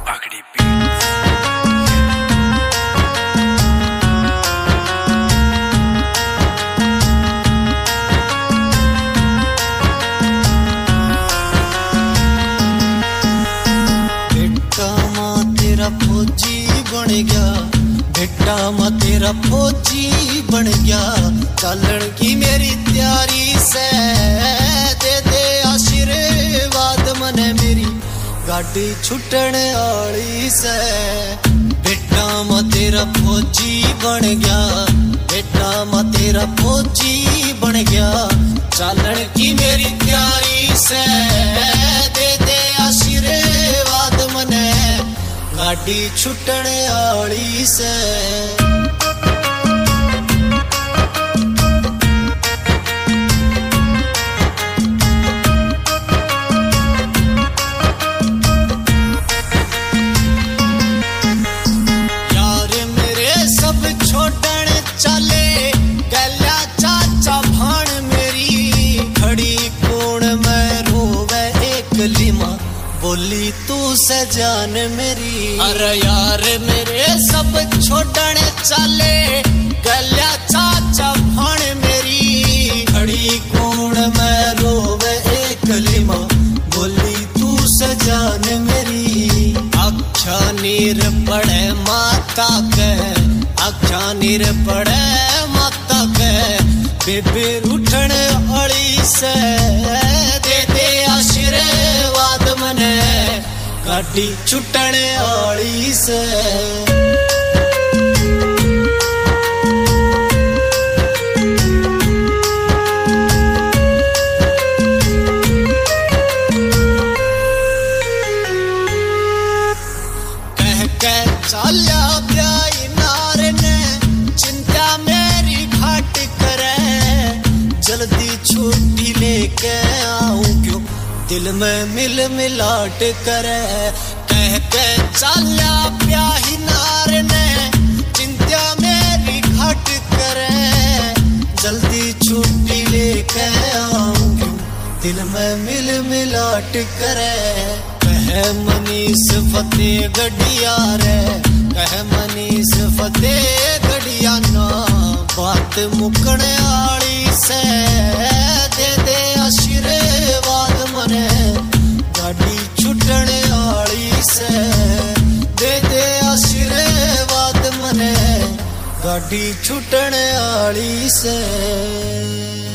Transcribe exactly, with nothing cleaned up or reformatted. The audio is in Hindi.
पगड़ी बीट्स। बेटा माँ तेरा फौजी बन गया, बेटा माँ तेरा फौजी बन गया, चलन की मेरी तैयारी से दे दे आशीर्वाद मने मेरी गाड़ी छुटन आली से। बेटा माँ तेरा फौजी बन गया, बेटा माँ तेरा फौजी बन गया, चलन की मेरी तैयारी से दे दे आशीर्वाद मने गाड़ी छुटन आली से। बोली तू सजान मेरी, अरे यार मेरे सब छोड़ने चले गल्या चाचा भाण मेरी, खड़ी कौन मैं रोवे एक लिमा, बोली तू सजान मेरी। अक्षा नीर पड़े माता के, अक्षा नीर पड़े माता के, बेबे उठन अड़ी से दे दे आशीर्वाद मने गाड़ी छुटन आली से। कह के चाल्या ब्याई नार ने चिंता मेरी घाट करे, जल्दी छुट्टी लेके आऊं क्यों दिल में मिल मिलाट करे। कह के चाल्या ब्याही नार ने चिंता मेरी घाट करे, जल्दी छुट्टी लेके आऊं क्यों दिल में मिल मिलाट करे। कह मनीष फतेह गढ़िया रे, कह मनीष फतेह गढ़िया ना बात मुकण आली से दे दे आशीर्वाद मने गाड़ी छुटन आली से, दे दे आशीर्वाद मने गाड़ी छुटन आली से।